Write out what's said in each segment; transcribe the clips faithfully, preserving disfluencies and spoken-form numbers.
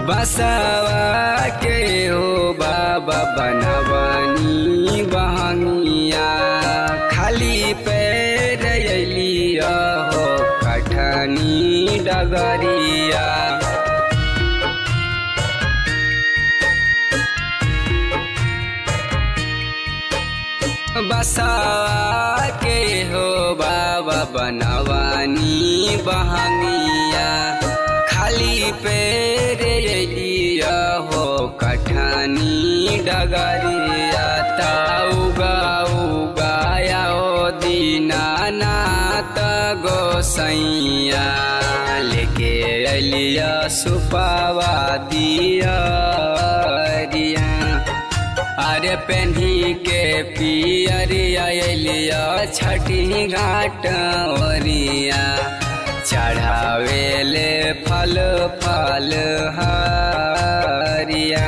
बसवा के हो बाबा बनवनी बहंगिया खाली पैर अलिया हो कठनी डगरिया। बसवा के हो बाबा बनवनी बहंगिया खाली पैर अलिया हो कठनी डगरिया। उगा उगाया ओ दीनानाथ गोसैया लेके अलिया सुपावा दिया रिया। अरे पेन्ही के पियरिया अलिया छठी घाट ओरिया चढ़ावेले फल फल हरिया।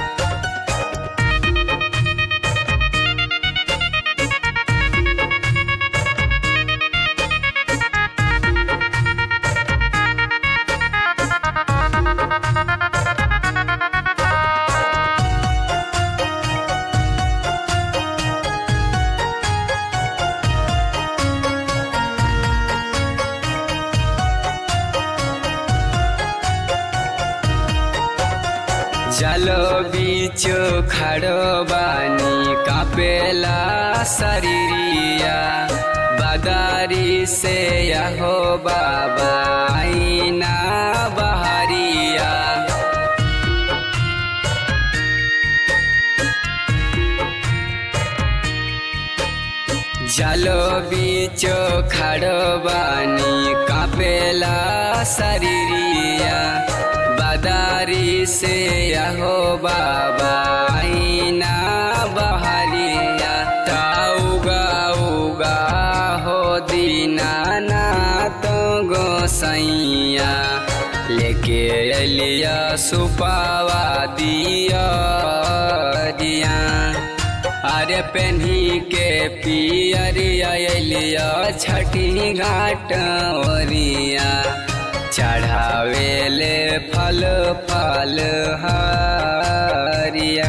चलो बीच खड़ो बानी कापेला शरीरिया बदारी से यहो बाबा आईना बहरिया। चलो बीच खड़ो बानी कापेला शरीरिया बदारी से यहो बाबा आईना बहरिया। उगा उगा हो दीनानाथ गोसैया लेके अलिया सुपावा दिया दिया। अरे पेन्ही के पियरिया अलिया छठी घाट ओरिया चढ़ावेले फल फल हरिया।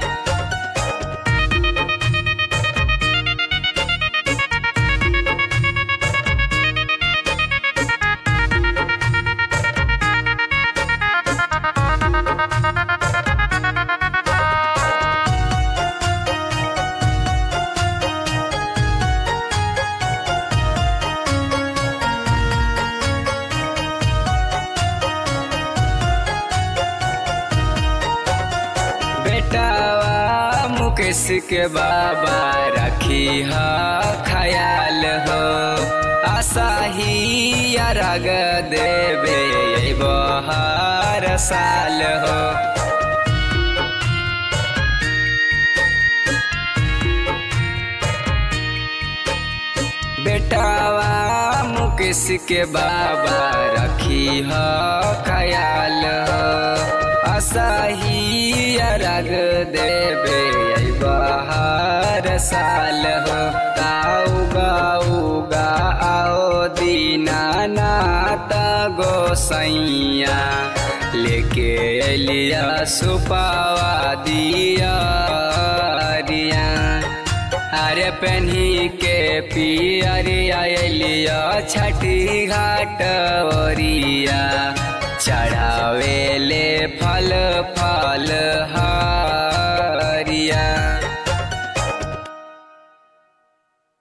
बेटावा मुकेश के बाबा रखी हा ख्याल हो आशा ही राग देवे बहार साल हो। बेटावा मुकेश के बाबा रखी हा ख्याल हो आशा ही राग देवे बहार साल हो। उगा उगा आओ दीनानाथ गोसैया लेके अलिया सुपावा दिया रिया। अरे पेन्ही के पियरिया अलिया छठी घाट ओरिया चढ़ावेले फल फल